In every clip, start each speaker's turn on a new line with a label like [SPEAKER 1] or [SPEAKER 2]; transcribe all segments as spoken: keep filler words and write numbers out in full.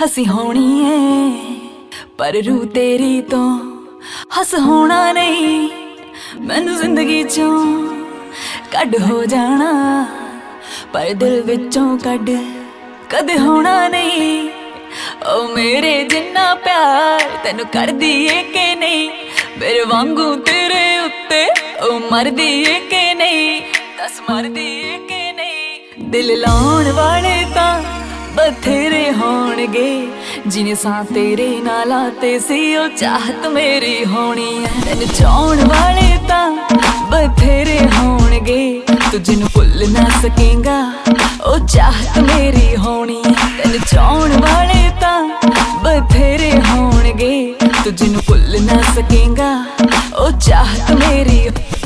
[SPEAKER 1] हसी होनी है पर रू तेरी तो हस होना नहीं। मैनू जिंदगी चों कड हो जाना पर दिल विचों कड कदे होना नहीं। ओ मेरे जिन्ना प्यार तेनू कर दिए के नहीं, मेरे वांगू तेरे उत्ते ओ मर दिए के नहीं। दस मर दिए के नहीं। दिल लाउण वाले तां बथेरे होणगे, जिने सां तेरे नाल आते सी ओ चाहत मेरी होनी है। तैनू चाहण वाले तां बथेरे होणगे, तू जिन्नू भुल ना सकेगा ओ चाहत मेरी होनी है। तैनू चाहण वाले तां बथेरे होणगे, तू जिन्नू भुल ना सकेगा ओ चाहत मेरी।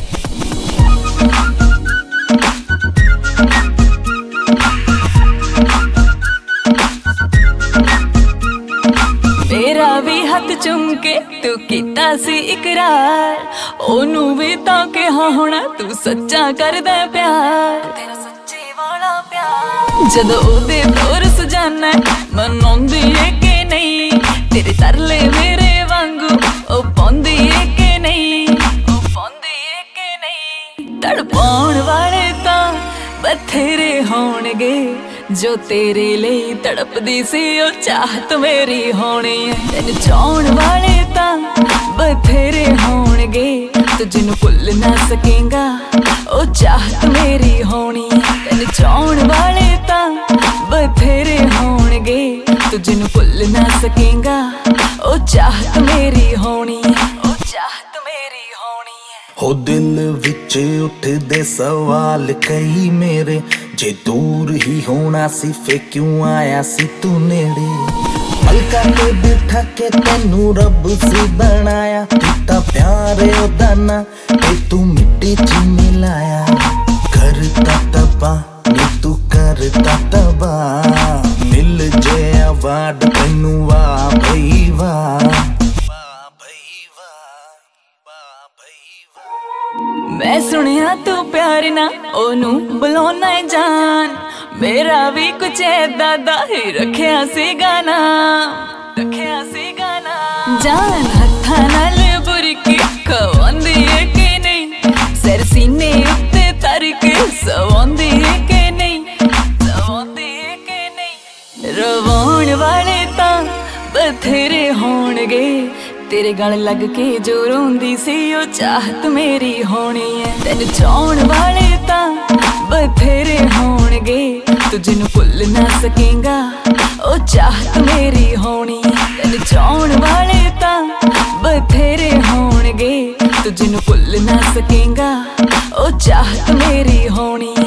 [SPEAKER 1] मेरा भी हथ चुम के तू कीता सी इकरार, ओनू भी तां कहा होना तू सच्चा करदा प्यार। तेरा सच्चे वाला प्यार जदों ओदे तोर सजाना मनाउंदी है कि नहीं, तेरे तरले मेरे वांगू ओ पाउंदी है कि नहीं, ओ पाउंदी है कि नहीं। तड़पाउण वाले तां बथेरे होणगे, जो तेरे लिए तड़पदी सी ओ चाहत मेरी होनी है। तैनू चाहण वाले तां बथेरे होणगे, तू जिन्नू भुल ना सकेगा ओ चाहत मेरी होनी है। तैनू चाहण वाले तां बथेरे होणगे, तू जिन्नू भुल ना सकेगा ओ चाहत मेरी होनी है, ओ चाहत मेरी होनी है।
[SPEAKER 2] हो दिल विच उठदे सवाल कई मेरे, जे दूर ही होना सी फे क्यों आया सी तू नेड़े। पलका ते बिठा के तेनू रब सी बनाया, किता प्यार ओदा ना ते तू मिट्टी च मिलाया। करता तबा नी तू करता तबा, मिल जे अवार्ड तेनू वाह भई वाह।
[SPEAKER 1] मैं सुनिया तू प्यार ना ओनू बुलाना है जान, मेरा भी कुछ ऐदा दा ही रखिया सी गाना, रखिया सी गाना। जान हत्था नाल बुरकी खवांदी है कि नहीं, सिर सीने उत्ते तर के सवांदी है कि नहीं, सवांदी है कि नहीं। रवाउण वाले तां बथेरे होणगे, तेरे गल लग के जो रोंदी सी ओ चाहत मेरी होनी है। तैनू चाहण वाले तां बथेरे होणगे, तू जिन्नू भुल ना सकेगा ओ चाहत मेरी होनी है। तैनू चाहण वाले तां बथेरे होणगे, तू जिन्नू भुल ना सकेगा ओ चाहत मेरी होनी है।